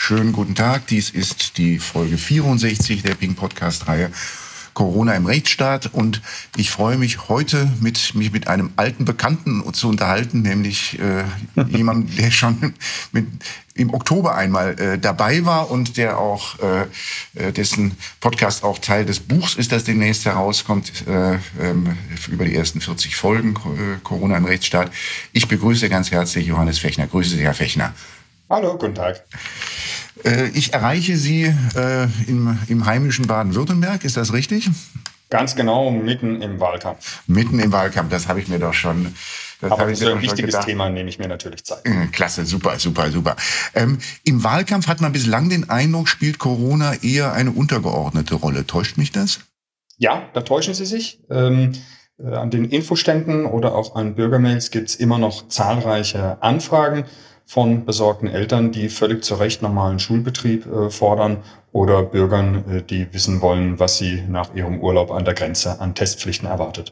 Schönen guten Tag. Dies ist die Folge 64 der Ping-Podcast-Reihe Corona im Rechtsstaat. Und ich freue mich heute, mich mit einem alten Bekannten zu unterhalten, nämlich jemandem, der schon im Oktober einmal dabei war und der auch dessen Podcast auch Teil des Buchs ist, das demnächst herauskommt, über die ersten 40 Folgen Corona im Rechtsstaat. Ich begrüße ganz herzlich Johannes Fechner. Grüße Sie, Herr Fechner. Hallo, guten Tag. Ich erreiche Sie im heimischen Baden-Württemberg, ist das richtig? Ganz genau, mitten im Wahlkampf. Mitten im Wahlkampf, das habe ich mir doch schon. Aber das ist ein wichtiges Thema, nehme ich mir natürlich Zeit. Klasse, super. Im Wahlkampf hat man bislang den Eindruck, spielt Corona eher eine untergeordnete Rolle. Täuscht mich das? Ja, da täuschen Sie sich. An den Infoständen oder auch an Bürgermails gibt es immer noch zahlreiche Anfragen von besorgten Eltern, die völlig zu Recht normalen Schulbetrieb fordern oder Bürgern, die wissen wollen, was sie nach ihrem Urlaub an der Grenze an Testpflichten erwartet.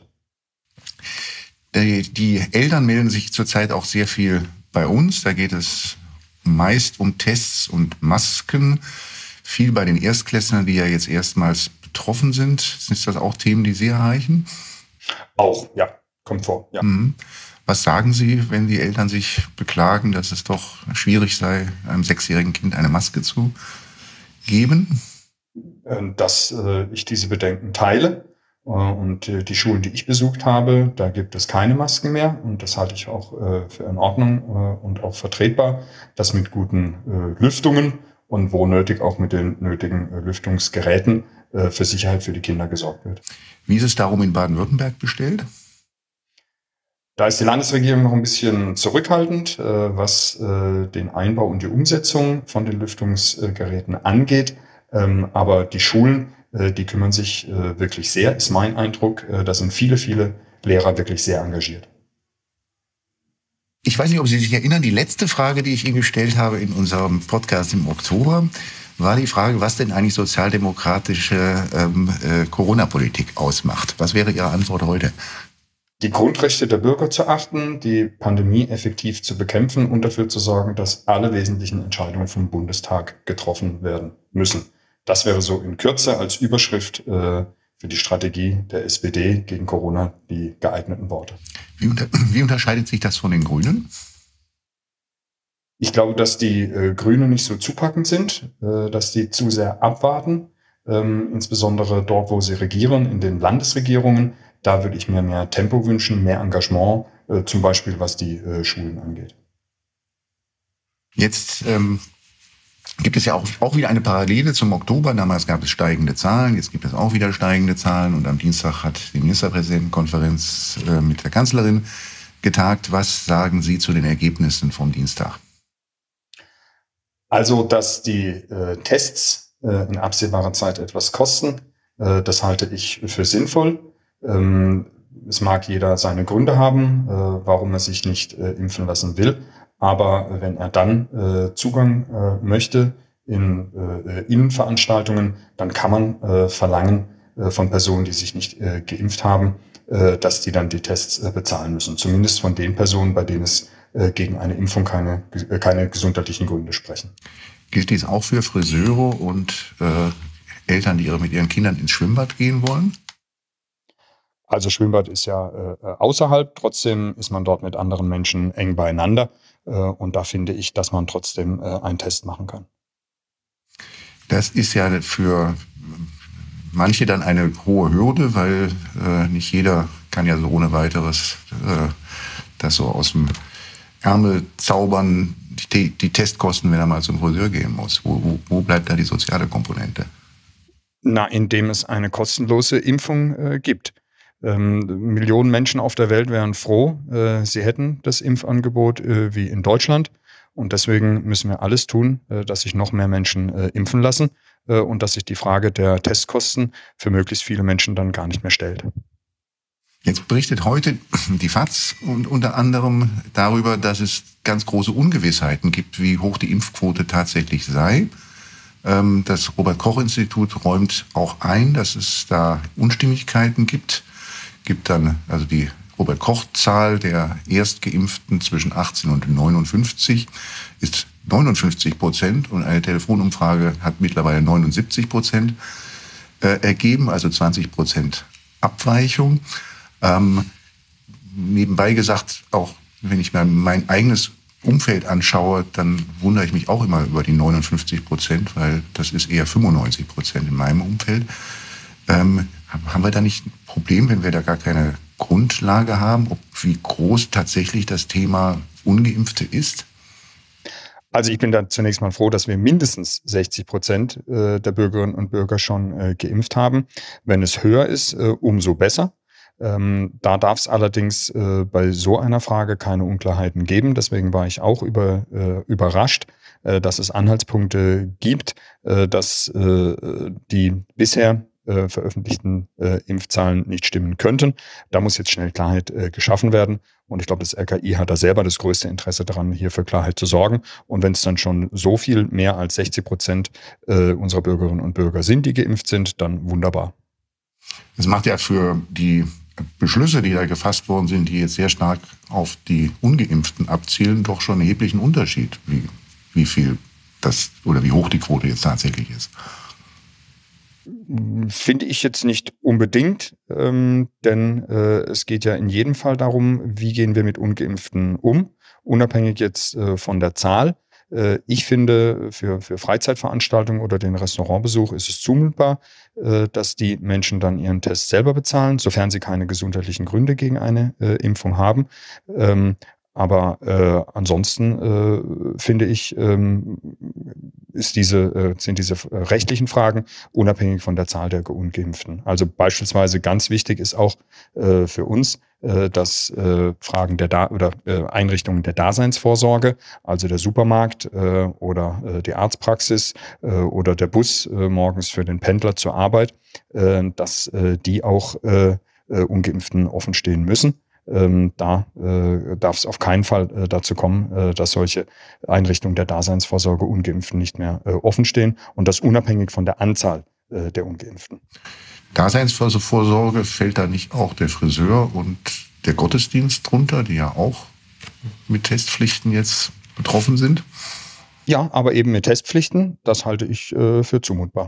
Die Eltern melden sich zurzeit auch sehr viel bei uns. Da geht es meist um Tests und Masken. Viel bei den Erstklässlern, die ja jetzt erstmals betroffen sind. Sind das auch Themen, die Sie erreichen? Auch, ja. Kommt vor, ja. Was sagen Sie, wenn die Eltern sich beklagen, dass es doch schwierig sei, einem 6-jährigen Kind eine Maske zu geben? Dass ich diese Bedenken teile. Und die Schulen, die ich besucht habe, da gibt es keine Masken mehr. Und das halte ich auch für in Ordnung und auch vertretbar, dass mit guten Lüftungen und wo nötig auch mit den nötigen Lüftungsgeräten für Sicherheit für die Kinder gesorgt wird. Wie ist es darum in Baden-Württemberg bestellt? Da ist die Landesregierung noch ein bisschen zurückhaltend, was den Einbau und die Umsetzung von den Lüftungsgeräten angeht. Aber die Schulen, die kümmern sich wirklich sehr, ist mein Eindruck. Da sind viele Lehrer wirklich sehr engagiert. Ich weiß nicht, ob Sie sich erinnern, die letzte Frage, die ich Ihnen gestellt habe in unserem Podcast im Oktober, war die Frage, was denn eigentlich sozialdemokratische Corona-Politik ausmacht. Was wäre Ihre Antwort heute? Die Grundrechte der Bürger zu achten, die Pandemie effektiv zu bekämpfen und dafür zu sorgen, dass alle wesentlichen Entscheidungen vom Bundestag getroffen werden müssen. Das wäre so in Kürze als Überschrift für die Strategie der SPD gegen Corona die geeigneten Worte. Wie unterscheidet sich das von den Grünen? Ich glaube, dass die Grünen nicht so zupackend sind, dass die zu sehr abwarten, insbesondere dort, wo sie regieren, in den Landesregierungen. Da würde ich mir mehr Tempo wünschen, mehr Engagement, zum Beispiel was die Schulen angeht. Jetzt gibt es ja auch wieder eine Parallele zum Oktober. Damals gab es steigende Zahlen, jetzt gibt es auch wieder steigende Zahlen. Und am Dienstag hat die Ministerpräsidentenkonferenz mit der Kanzlerin getagt. Was sagen Sie zu den Ergebnissen vom Dienstag? Also, dass die Tests in absehbarer Zeit etwas kosten, das halte ich für sinnvoll. Es mag jeder seine Gründe haben, warum er sich nicht impfen lassen will. Aber wenn er dann Zugang möchte in Innenveranstaltungen, dann kann man verlangen von Personen, die sich nicht geimpft haben, dass die dann die Tests bezahlen müssen. Zumindest von den Personen, bei denen es gegen eine Impfung keine gesundheitlichen Gründe sprechen. Gilt dies auch für Friseure und Eltern, die mit ihren Kindern ins Schwimmbad gehen wollen? Also Schwimmbad ist ja außerhalb, trotzdem ist man dort mit anderen Menschen eng beieinander. Und da finde ich, dass man trotzdem einen Test machen kann. Das ist ja für manche dann eine hohe Hürde, weil nicht jeder kann ja so ohne weiteres das so aus dem Ärmel zaubern, die Testkosten, wenn er mal zum Friseur gehen muss. Wo bleibt da die soziale Komponente? Na, indem es eine kostenlose Impfung gibt. Millionen Menschen auf der Welt wären froh, sie hätten das Impfangebot wie in Deutschland. Und deswegen müssen wir alles tun, dass sich noch mehr Menschen impfen lassen und dass sich die Frage der Testkosten für möglichst viele Menschen dann gar nicht mehr stellt. Jetzt berichtet heute die FAZ und unter anderem darüber, dass es ganz große Ungewissheiten gibt, wie hoch die Impfquote tatsächlich sei. Das Robert-Koch-Institut räumt auch ein, dass es da Unstimmigkeiten gibt. Gibt dann also die Robert-Koch-Zahl der Erstgeimpften zwischen 18 und 59 ist 59% und eine Telefonumfrage hat mittlerweile 79% ergeben, also 20% Abweichung. Nebenbei gesagt, auch wenn ich mir mein eigenes Umfeld anschaue, dann wundere ich mich auch immer über die 59%, weil das ist eher 95% in meinem Umfeld. Haben wir da nicht ein Problem, wenn wir da gar keine Grundlage haben, wie groß tatsächlich das Thema Ungeimpfte ist? Also ich bin da zunächst mal froh, dass wir mindestens 60% der Bürgerinnen und Bürger schon geimpft haben. Wenn es höher ist, umso besser. Da darf es allerdings bei so einer Frage keine Unklarheiten geben. Deswegen war ich auch überrascht, dass es Anhaltspunkte gibt, dass die bisher veröffentlichten Impfzahlen nicht stimmen könnten. Da muss jetzt schnell Klarheit geschaffen werden. Und ich glaube, das RKI hat da selber das größte Interesse daran, hier für Klarheit zu sorgen. Und wenn es dann schon so viel mehr als 60% unserer Bürgerinnen und Bürger sind, die geimpft sind, dann wunderbar. Das macht ja für die Beschlüsse, die da gefasst worden sind, die jetzt sehr stark auf die Ungeimpften abzielen, doch schon einen erheblichen Unterschied, wie viel das oder wie hoch die Quote jetzt tatsächlich ist. Finde ich jetzt nicht unbedingt, denn es geht ja in jedem Fall darum, wie gehen wir mit Ungeimpften um, unabhängig jetzt von der Zahl. Ich finde, für Freizeitveranstaltungen oder den Restaurantbesuch ist es zumutbar, dass die Menschen dann ihren Test selber bezahlen, sofern sie keine gesundheitlichen Gründe gegen eine Impfung haben. Aber ansonsten finde ich, sind diese rechtlichen Fragen unabhängig von der Zahl der Ungeimpften. Also beispielsweise ganz wichtig ist auch für uns, dass Fragen Einrichtungen der Daseinsvorsorge, also der Supermarkt oder die Arztpraxis oder der Bus morgens für den Pendler zur Arbeit, dass die auch Ungeimpften offen stehen müssen. Da darf es auf keinen Fall dazu kommen, dass solche Einrichtungen der Daseinsvorsorge Ungeimpften nicht mehr offen stehen und das unabhängig von der Anzahl der Ungeimpften. Daseinsvorsorge, fällt da nicht auch der Friseur und der Gottesdienst drunter, die ja auch mit Testpflichten jetzt betroffen sind? Ja, aber eben mit Testpflichten, das halte ich für zumutbar.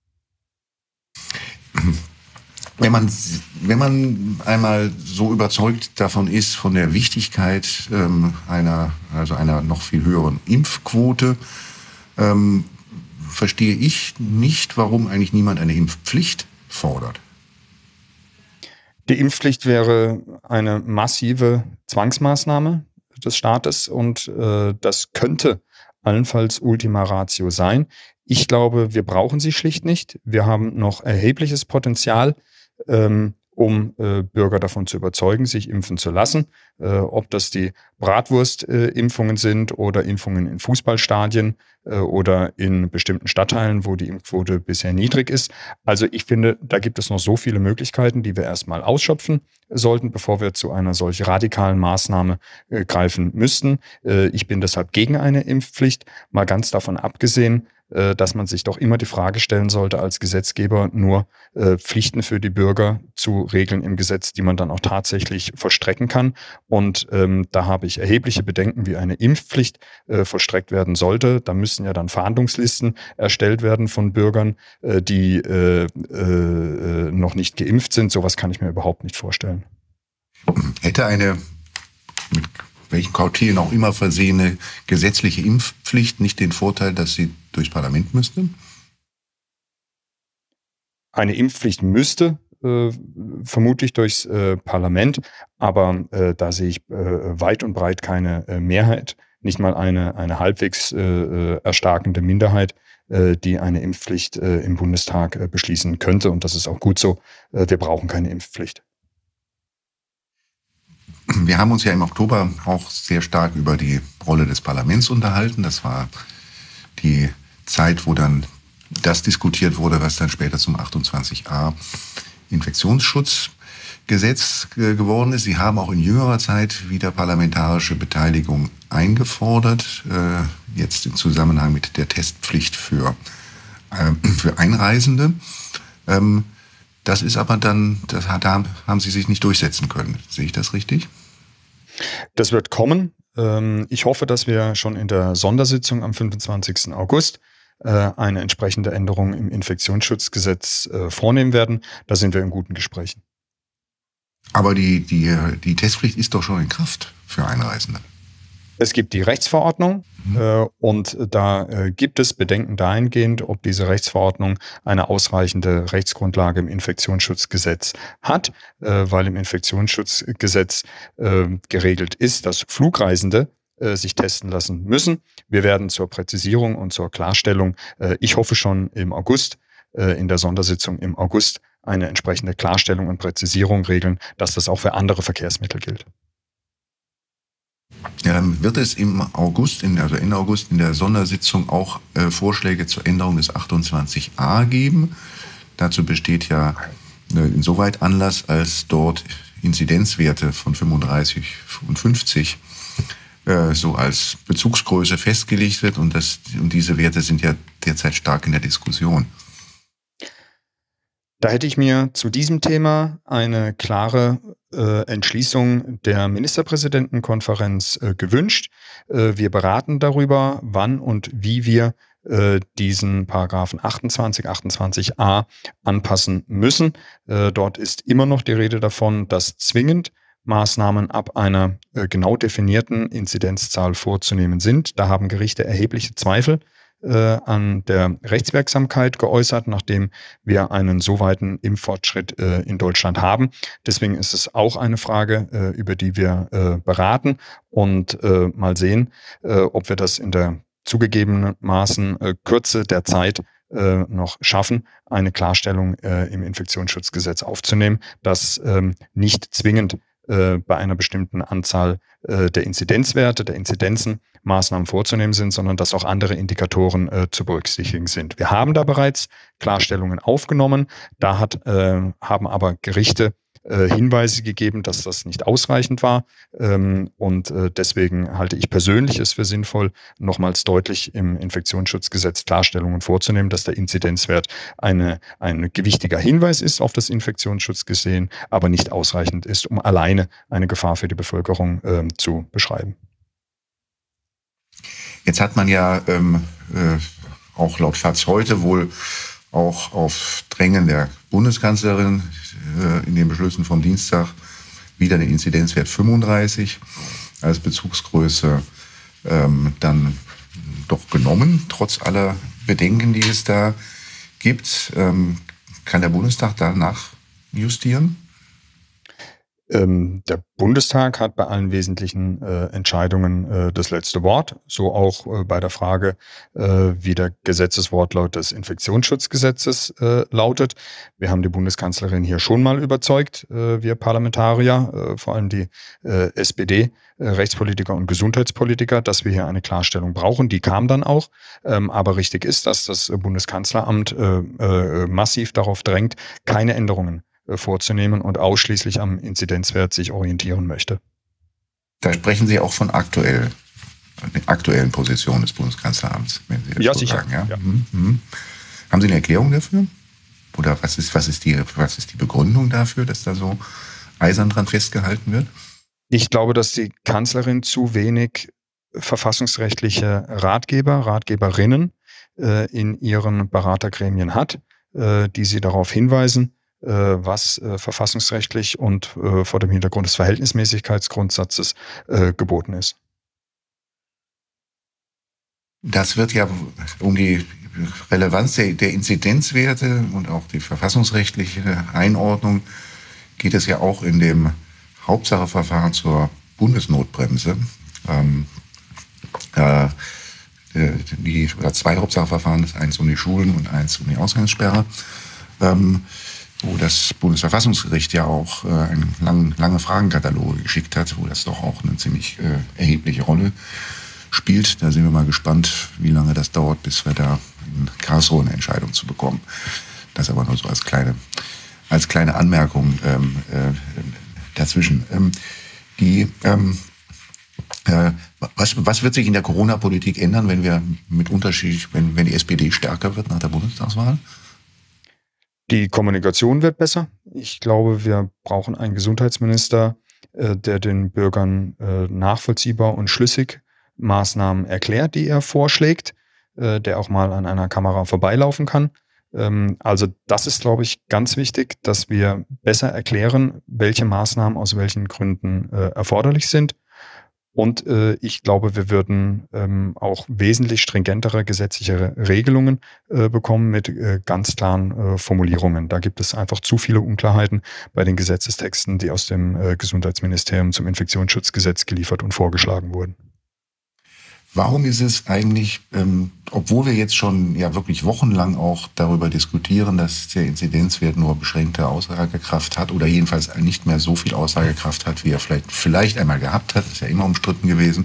Wenn man einmal so überzeugt davon ist, von der Wichtigkeit einer noch viel höheren Impfquote, verstehe ich nicht, warum eigentlich niemand eine Impfpflicht fordert. Die Impfpflicht wäre eine massive Zwangsmaßnahme des Staates und das könnte allenfalls Ultima Ratio sein. Ich glaube, wir brauchen sie schlicht nicht. Wir haben noch erhebliches Potenzial, um Bürger davon zu überzeugen, sich impfen zu lassen. Ob das die Bratwurst-Impfungen sind oder Impfungen in Fußballstadien oder in bestimmten Stadtteilen, wo die Impfquote bisher niedrig ist. Also ich finde, da gibt es noch so viele Möglichkeiten, die wir erstmal ausschöpfen sollten, bevor wir zu einer solch radikalen Maßnahme greifen müssten. Ich bin deshalb gegen eine Impfpflicht, mal ganz davon abgesehen, dass man sich doch immer die Frage stellen sollte, als Gesetzgeber nur Pflichten für die Bürger zu regeln im Gesetz, die man dann auch tatsächlich vollstrecken kann. Und da habe ich erhebliche Bedenken, wie eine Impfpflicht vollstreckt werden sollte. Da müssen ja dann Fahndungslisten erstellt werden von Bürgern, die noch nicht geimpft sind. Sowas kann ich mir überhaupt nicht vorstellen. Hätte eine mit welchen Kautelen auch immer versehene gesetzliche Impfpflicht nicht den Vorteil, dass sie durchs Parlament müsste? Eine Impfpflicht müsste vermutlich durchs Parlament, aber da sehe ich weit und breit keine Mehrheit, nicht mal eine halbwegs erstarkende Minderheit, die eine Impfpflicht im Bundestag beschließen könnte. Und das ist auch gut so. Wir brauchen keine Impfpflicht. Wir haben uns ja im Oktober auch sehr stark über die Rolle des Parlaments unterhalten. Das war die Zeit, wo dann das diskutiert wurde, was dann später zum 28a Infektionsschutzgesetz geworden ist. Sie haben auch in jüngerer Zeit wieder parlamentarische Beteiligung eingefordert, jetzt im Zusammenhang mit der Testpflicht für Einreisende. Das ist aber dann, da haben Sie sich nicht durchsetzen können. Sehe ich das richtig? Das wird kommen. Ich hoffe, dass wir schon in der Sondersitzung am 25. August eine entsprechende Änderung im Infektionsschutzgesetz vornehmen werden. Da sind wir in guten Gesprächen. Aber die Testpflicht ist doch schon in Kraft für Einreisende. Es gibt die Rechtsverordnung und da gibt es Bedenken dahingehend, ob diese Rechtsverordnung eine ausreichende Rechtsgrundlage im Infektionsschutzgesetz hat, weil im Infektionsschutzgesetz geregelt ist, dass Flugreisende sich testen lassen müssen. Wir werden zur Präzisierung und zur Klarstellung, ich hoffe schon im August, in der Sondersitzung im August, eine entsprechende Klarstellung und Präzisierung regeln, dass das auch für andere Verkehrsmittel gilt. Ja, dann wird es Ende August in der Sondersitzung auch Vorschläge zur Änderung des 28a geben. Dazu besteht ja insoweit Anlass, als dort Inzidenzwerte von 35 und 50 so als Bezugsgröße festgelegt wird und diese Werte sind ja derzeit stark in der Diskussion. Da hätte ich mir zu diesem Thema eine klare Entschließung der Ministerpräsidentenkonferenz gewünscht. Wir beraten darüber, wann und wie wir diesen Paragraphen 28a anpassen müssen. Dort ist immer noch die Rede davon, dass zwingend Maßnahmen ab einer genau definierten Inzidenzzahl vorzunehmen sind. Da haben Gerichte erhebliche Zweifel an der Rechtswirksamkeit geäußert, nachdem wir einen so weiten Impffortschritt in Deutschland haben. Deswegen ist es auch eine Frage, über die wir beraten und mal sehen, ob wir das in der zugegebenermaßen Kürze der Zeit noch schaffen, eine Klarstellung im Infektionsschutzgesetz aufzunehmen, dass nicht zwingend bei einer bestimmten Anzahl der Inzidenzwerte, der Inzidenzen Maßnahmen vorzunehmen sind, sondern dass auch andere Indikatoren zu berücksichtigen sind. Wir haben da bereits Klarstellungen aufgenommen. Da haben aber Gerichte Hinweise gegeben, dass das nicht ausreichend war. Und deswegen halte ich persönlich es für sinnvoll, nochmals deutlich im Infektionsschutzgesetz Klarstellungen vorzunehmen, dass der Inzidenzwert ein gewichtiger Hinweis ist auf das Infektionsschutzgesetz, aber nicht ausreichend ist, um alleine eine Gefahr für die Bevölkerung zu beschreiben. Jetzt hat man ja auch laut FAZ heute wohl auch auf Drängen der Bundeskanzlerin in den Beschlüssen vom Dienstag wieder den Inzidenzwert 35 als Bezugsgröße dann doch genommen, trotz aller Bedenken, die es da gibt. Kann der Bundestag danach justieren? Der Bundestag hat bei allen wesentlichen Entscheidungen das letzte Wort, so auch bei der Frage, wie der Gesetzeswortlaut des Infektionsschutzgesetzes lautet. Wir haben die Bundeskanzlerin hier schon mal überzeugt, wir Parlamentarier, vor allem die SPD, Rechtspolitiker und Gesundheitspolitiker, dass wir hier eine Klarstellung brauchen. Die kam dann auch, aber richtig ist, dass das Bundeskanzleramt massiv darauf drängt, keine Änderungen vorzunehmen und ausschließlich am Inzidenzwert sich orientieren möchte. Da sprechen Sie auch von aktuellen Positionen des Bundeskanzleramts, wenn Sie das ja, so sicher. sagen. Ja? Ja. Haben Sie eine Erklärung dafür? Oder was ist die Begründung dafür, dass da so eisern dran festgehalten wird? Ich glaube, dass die Kanzlerin zu wenig verfassungsrechtliche Ratgeberinnen in ihren Beratergremien hat, die sie darauf hinweisen, was verfassungsrechtlich und vor dem Hintergrund des Verhältnismäßigkeitsgrundsatzes geboten ist. Das wird ja um die Relevanz der Inzidenzwerte und auch die verfassungsrechtliche Einordnung geht es ja auch in dem Hauptsacheverfahren zur Bundesnotbremse. Zwei Hauptsacheverfahren, eins um die Schulen und eins um die Ausgangssperre. Wo das Bundesverfassungsgericht ja auch lange Fragenkataloge geschickt hat, wo das doch auch eine ziemlich erhebliche Rolle spielt. Da sind wir mal gespannt, wie lange das dauert, bis wir da in Karlsruhe eine Entscheidung zu bekommen. Das aber nur so als kleine Anmerkung dazwischen. Was wird sich in der Corona-Politik ändern, wenn die SPD stärker wird nach der Bundestagswahl? Die Kommunikation wird besser. Ich glaube, wir brauchen einen Gesundheitsminister, der den Bürgern nachvollziehbar und schlüssig Maßnahmen erklärt, die er vorschlägt, der auch mal an einer Kamera vorbeilaufen kann. Also das ist, glaube ich, ganz wichtig, dass wir besser erklären, welche Maßnahmen aus welchen Gründen erforderlich sind. Und ich glaube, wir würden auch wesentlich stringentere gesetzliche Regelungen bekommen mit ganz klaren Formulierungen. Da gibt es einfach zu viele Unklarheiten bei den Gesetzestexten, die aus dem Gesundheitsministerium zum Infektionsschutzgesetz geliefert und vorgeschlagen wurden. Warum ist es eigentlich, obwohl wir jetzt schon ja wirklich wochenlang auch darüber diskutieren, dass der Inzidenzwert nur beschränkte Aussagekraft hat oder jedenfalls nicht mehr so viel Aussagekraft hat, wie er vielleicht einmal gehabt hat, ist ja immer umstritten gewesen.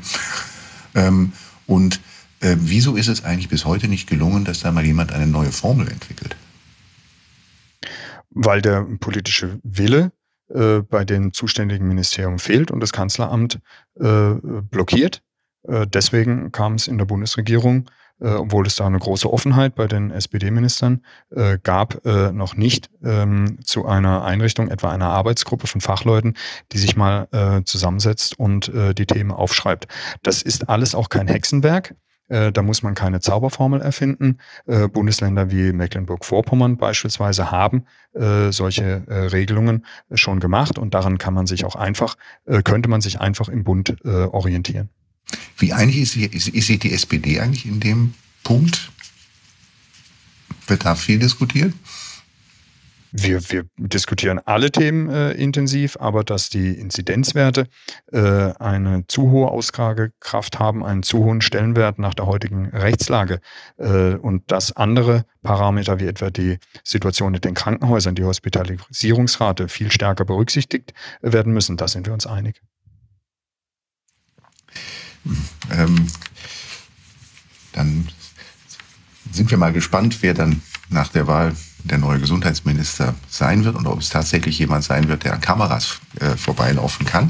Wieso ist es eigentlich bis heute nicht gelungen, dass da mal jemand eine neue Formel entwickelt? Weil der politische Wille bei den zuständigen Ministerien fehlt und das Kanzleramt blockiert. Deswegen kam es in der Bundesregierung, obwohl es da eine große Offenheit bei den SPD-Ministern gab, noch nicht zu einer Einrichtung, etwa einer Arbeitsgruppe von Fachleuten, die sich mal zusammensetzt und die Themen aufschreibt. Das ist alles auch kein Hexenwerk. Da muss man keine Zauberformel erfinden. Bundesländer wie Mecklenburg-Vorpommern beispielsweise haben solche Regelungen schon gemacht und daran könnte man sich einfach im Bund orientieren. Wie einig ist sich die SPD eigentlich in dem Punkt? Wird da viel diskutiert? Wir diskutieren alle Themen intensiv, aber dass die Inzidenzwerte eine zu hohe Aussagekraft haben, einen zu hohen Stellenwert nach der heutigen Rechtslage und dass andere Parameter wie etwa die Situation in den Krankenhäusern, die Hospitalisierungsrate viel stärker berücksichtigt werden müssen, da sind wir uns einig. Dann sind wir mal gespannt, wer dann nach der Wahl der neue Gesundheitsminister sein wird und ob es tatsächlich jemand sein wird, der an Kameras vorbeilaufen kann.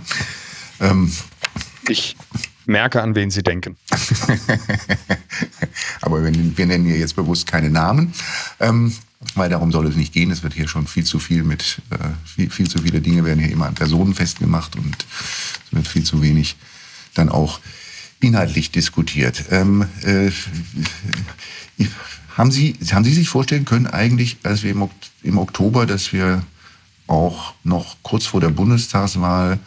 Ich merke, an wen Sie denken. Aber wir nennen hier jetzt bewusst keine Namen, weil darum soll es nicht gehen. Es wird hier schon viel zu viele Dinge werden hier immer an Personen festgemacht und es wird viel zu wenig dann auch inhaltlich diskutiert. Haben Sie sich vorstellen können eigentlich, als wir im Oktober, dass wir auch noch kurz vor der Bundestagswahl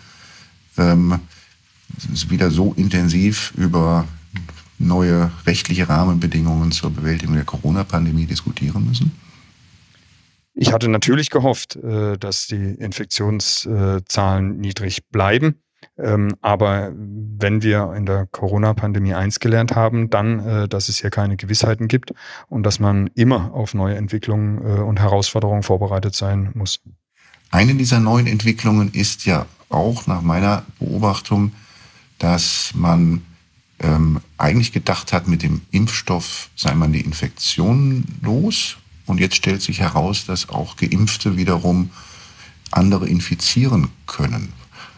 wieder so intensiv über neue rechtliche Rahmenbedingungen zur Bewältigung der Corona-Pandemie diskutieren müssen? Ich hatte natürlich gehofft, dass die Infektionszahlen niedrig bleiben. Aber wenn wir in der Corona-Pandemie eins gelernt haben, dann, dass es hier keine Gewissheiten gibt und dass man immer auf neue Entwicklungen und Herausforderungen vorbereitet sein muss. Eine dieser neuen Entwicklungen ist ja auch nach meiner Beobachtung, dass man eigentlich gedacht hat, mit dem Impfstoff sei man die Infektion los. Und jetzt stellt sich heraus, dass auch Geimpfte wiederum andere infizieren können.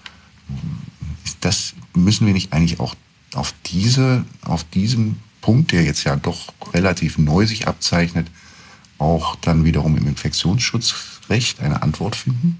Das müssen wir nicht eigentlich auch auf diesen Punkt, der jetzt ja doch relativ neu sich abzeichnet, auch dann wiederum im Infektionsschutzrecht eine Antwort finden?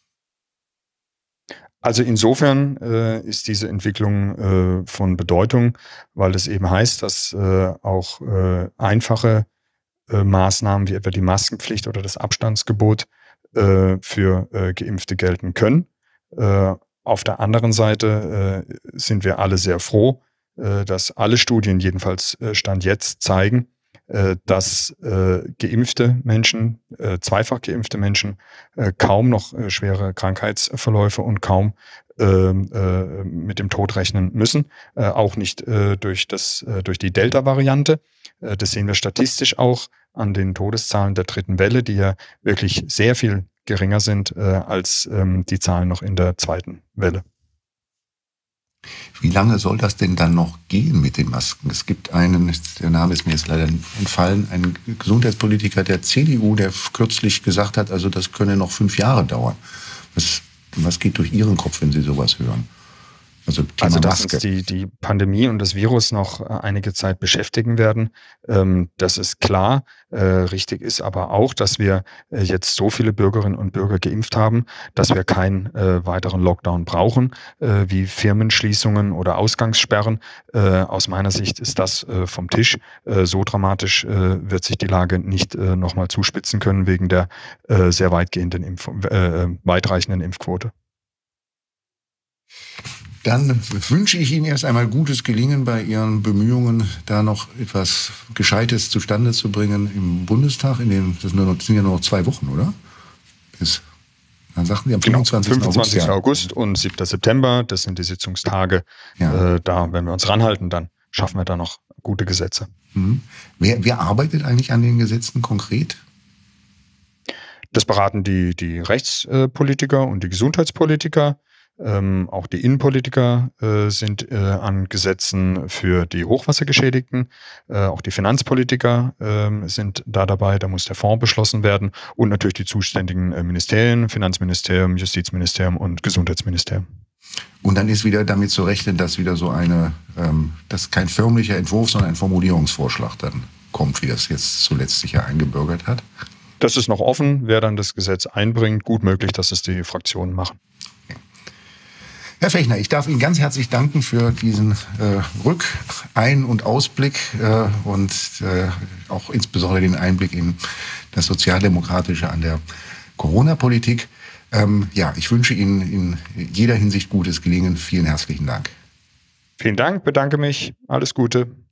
Also insofern ist diese Entwicklung von Bedeutung, weil es eben heißt, dass auch einfache Maßnahmen wie etwa die Maskenpflicht oder das Abstandsgebot für Geimpfte gelten können. Auf der anderen Seite sind wir alle sehr froh, dass alle Studien, jedenfalls Stand jetzt, zeigen, dass geimpfte Menschen, zweifach geimpfte Menschen, kaum noch schwere Krankheitsverläufe und kaum mit dem Tod rechnen müssen. Auch nicht durch die Delta-Variante. Das sehen wir statistisch auch an den Todeszahlen der dritten Welle, die ja wirklich sehr viel geringer sind als die Zahlen noch in der zweiten Welle. Wie lange soll das denn dann noch gehen mit den Masken? Es gibt der Name ist mir jetzt leider entfallen, einen Gesundheitspolitiker der CDU, der kürzlich gesagt hat, also das könne noch 5 Jahre dauern. Was geht durch Ihren Kopf, wenn Sie sowas hören? Also Thema dass Maske. uns die Pandemie und das Virus noch einige Zeit beschäftigen werden, das ist klar. Richtig ist aber auch, dass wir jetzt so viele Bürgerinnen und Bürger geimpft haben, dass wir keinen weiteren Lockdown brauchen, wie Firmenschließungen oder Ausgangssperren. Aus meiner Sicht ist das vom Tisch. So dramatisch wird sich die Lage nicht nochmal zuspitzen können wegen der sehr weitreichenden Impfquote. Dann wünsche ich Ihnen erst einmal gutes Gelingen bei Ihren Bemühungen, da noch etwas Gescheites zustande zu bringen im Bundestag. Das sind ja nur noch 2 Wochen, oder? Dann sagten Sie am 25. August und 7. September, das sind die Sitzungstage. Ja. Wenn wir uns ranhalten, dann schaffen wir da noch gute Gesetze. Mhm. Wer arbeitet eigentlich an den Gesetzen konkret? Das beraten die Rechtspolitiker und die Gesundheitspolitiker. Auch die Innenpolitiker sind an Gesetzen für die Hochwassergeschädigten. Auch die Finanzpolitiker sind da dabei. Da muss der Fonds beschlossen werden. Und natürlich die zuständigen Ministerien, Finanzministerium, Justizministerium und Gesundheitsministerium. Und dann ist wieder damit zu rechnen, dass wieder so dass kein förmlicher Entwurf, sondern ein Formulierungsvorschlag dann kommt, wie das jetzt zuletzt sich ja eingebürgert hat. Das ist noch offen, wer dann das Gesetz einbringt. Gut möglich, dass es die Fraktionen machen. Herr Fechner, ich darf Ihnen ganz herzlich danken für diesen Ein- und Ausblick und auch insbesondere den Einblick in das Sozialdemokratische an der Corona-Politik. Ich wünsche Ihnen in jeder Hinsicht gutes Gelingen. Vielen herzlichen Dank. Vielen Dank, bedanke mich. Alles Gute.